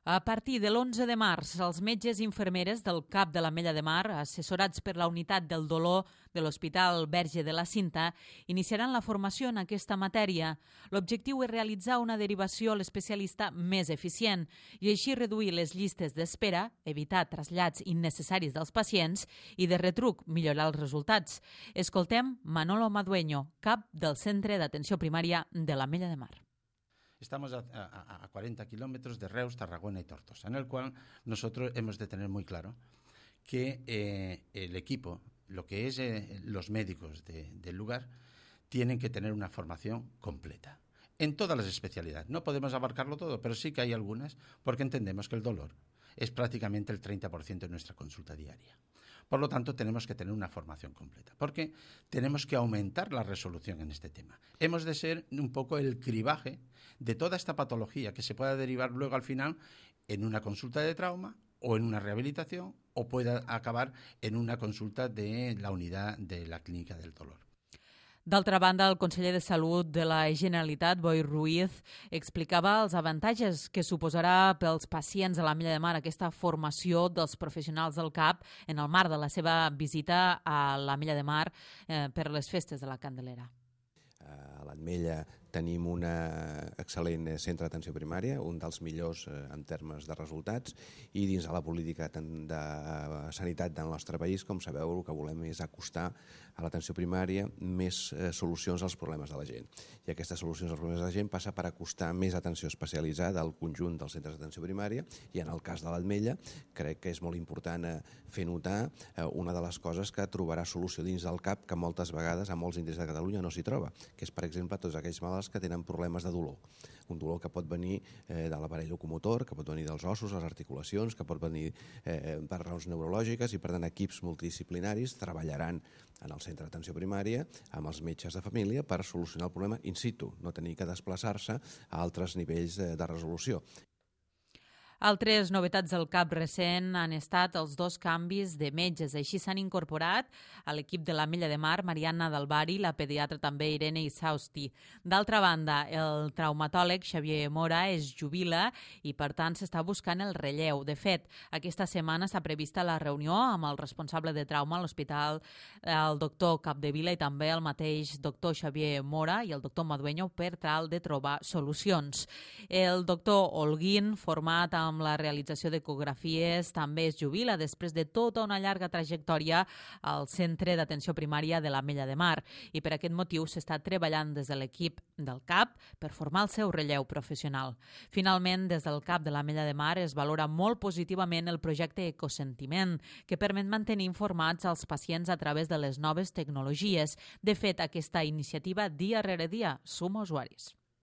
A partir de l'11 de març, els metges i infermeres del CAP de l'Ametlla de Mar, assessorats per la Unitat del Dolor de l'Hospital Verge de la Cinta, iniciaran la formació en aquesta matèria. L'objectiu és realitzar una derivació a l'especialista més eficient i així reduir les llistes d'espera, evitar trasllats innecessaris dels pacients i, de retruc, millorar els resultats. Escoltem Manolo Madueño, cap del Centre d'Atenció Primària de l'Ametlla de Mar. Estamos a 40 kilómetros de Reus, Tarragona y Tortosa, en el cual nosotros hemos de tener muy claro que el equipo, lo que es los médicos del lugar, tienen que tener una formación completa en todas las especialidades. No podemos abarcarlo todo, pero sí que hay algunas, porque entendemos que el dolor es prácticamente el 30% de nuestra consulta diaria. Por lo tanto, tenemos que tener una formación completa, porque tenemos que aumentar la resolución en este tema. Hemos de ser un poco el cribaje de toda esta patología que se pueda derivar luego al final en una consulta de trauma o en una rehabilitación o pueda acabar en una consulta de la unidad de la clínica del dolor. D'altra banda, el conseller de Salut de la Generalitat, Boi Ruiz, explicava els avantatges que suposarà pels pacients de l'Ametlla de Mar aquesta formació dels professionals del CAP en el marc de la seva visita a l'Ametlla de Mar per les festes de la Candelera. A l'Ametlla tenim un excel·lent centre d'atenció primària, un dels millors en termes de resultats, i dins de la política de sanitat del nostre país, com sabeu, el que volem és acostar a l'atenció primària més solucions als problemes de la gent. I aquestes solucions als problemes de la gent passa per acostar més atenció especialitzada al conjunt dels centres d'atenció primària, i en el cas de l'Ametlla crec que és molt important fer notar una de les coses que trobarà solució dins del CAP que moltes vegades a molts indrets de Catalunya no s'hi troba, que és, per exemple, tots aquells malalts que tenen problemes de dolor. Un dolor que pot venir de l'aparell locomotor, que pot venir dels ossos, les articulacions, que pot venir per raons neurològiques, i per tant equips multidisciplinaris treballaran en el centre d'atenció primària amb els metges de família per solucionar el problema in situ, no tenir que desplaçar-se a altres nivells de resolució. Altres novetats del CAP recent han estat els 2 canvis de metges. Així s'han incorporat a l'equip de l'Ametlla de Mar Mariana Dalbari, la pediatra també Irene Isausti. D'altra banda, el traumatòleg Xavier Mora es jubila i, per tant, s'està buscant el relleu. De fet, aquesta setmana està prevista la reunió amb el responsable de trauma a l'hospital, el doctor Capdevila, i també el mateix doctor Xavier Mora i el doctor Madueño per tal de trobar solucions. El doctor Holguín, format amb la realització d'ecografies, també es jubila després de tota una llarga trajectòria al Centre d'Atenció Primària de l'Ametlla de Mar, i per aquest motiu s'està treballant des de l'equip del CAP per formar el seu relleu professional. Finalment, des del CAP de l'Ametlla de Mar es valora molt positivament el projecte Ecosentiment, que permet mantenir informats als pacients a través de les noves tecnologies. De fet, aquesta iniciativa dia rere dia suma usuaris.